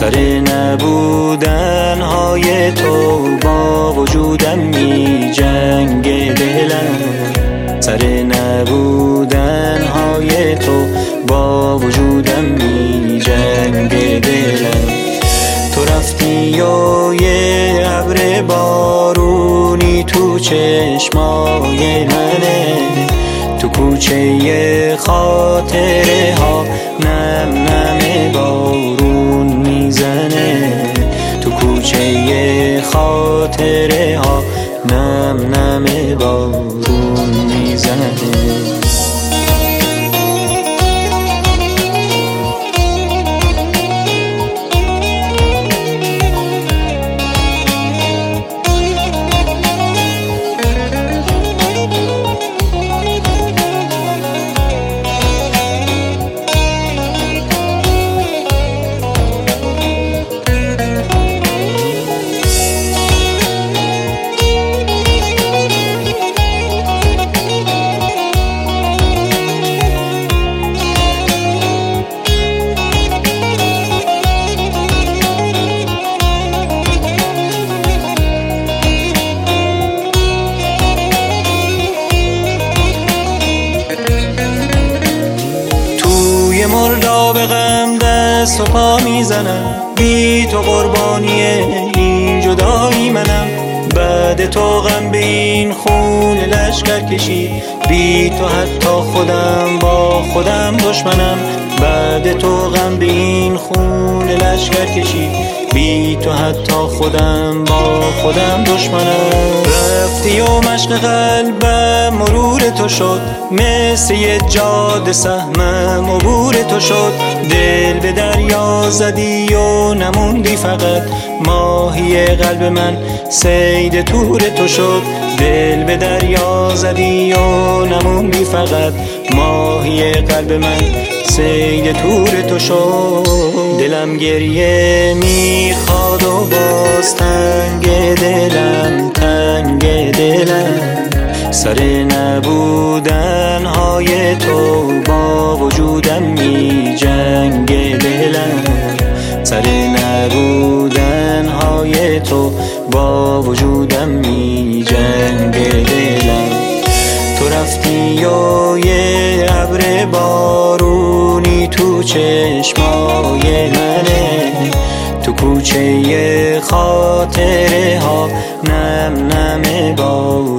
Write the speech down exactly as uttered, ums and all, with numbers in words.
سر نبودن های تو با وجودم می جنگ دلم، سر نبودن های تو با وجودم می جنگ دلم. تو رفتی و یه ابر بارونی تو چشمای منه، تو کوچه خاطره ها نم نم بارون میزنه، تو کوچه خاطره ها نم نم بارون میزنه. مرداب غم دست و پا میزنم، بی تو قربانی این جدایی منم. بعد تو غم به این خون لشکر کشید، بی تو حتی خودم با خودم دشمنم. بعد تو غم به این خون لشکر کشید، بی تو حتی خودم با خودم دشمنم. رفتی و مشق قلبم مرور تو شد، مثل یه جاده سهمم عبور تو شد. دل به دریا زدی و نموندی فقط، ماهی قلب من صید تور تو شد. دل به دریا زدی و نموندی فقط، ماهی قلب من صید تور تو شد. دلم گریه میخواد و باز تنگ دلم، تنگ دلم. سر نبودن های تو با وجودم می جنگ دلم، سر نبودن های تو با وجودم می جنگ دلم. تو رفتی و یه ابر بارونی تو چشمای منه، تو کوچه خاطره ها نم نم بارون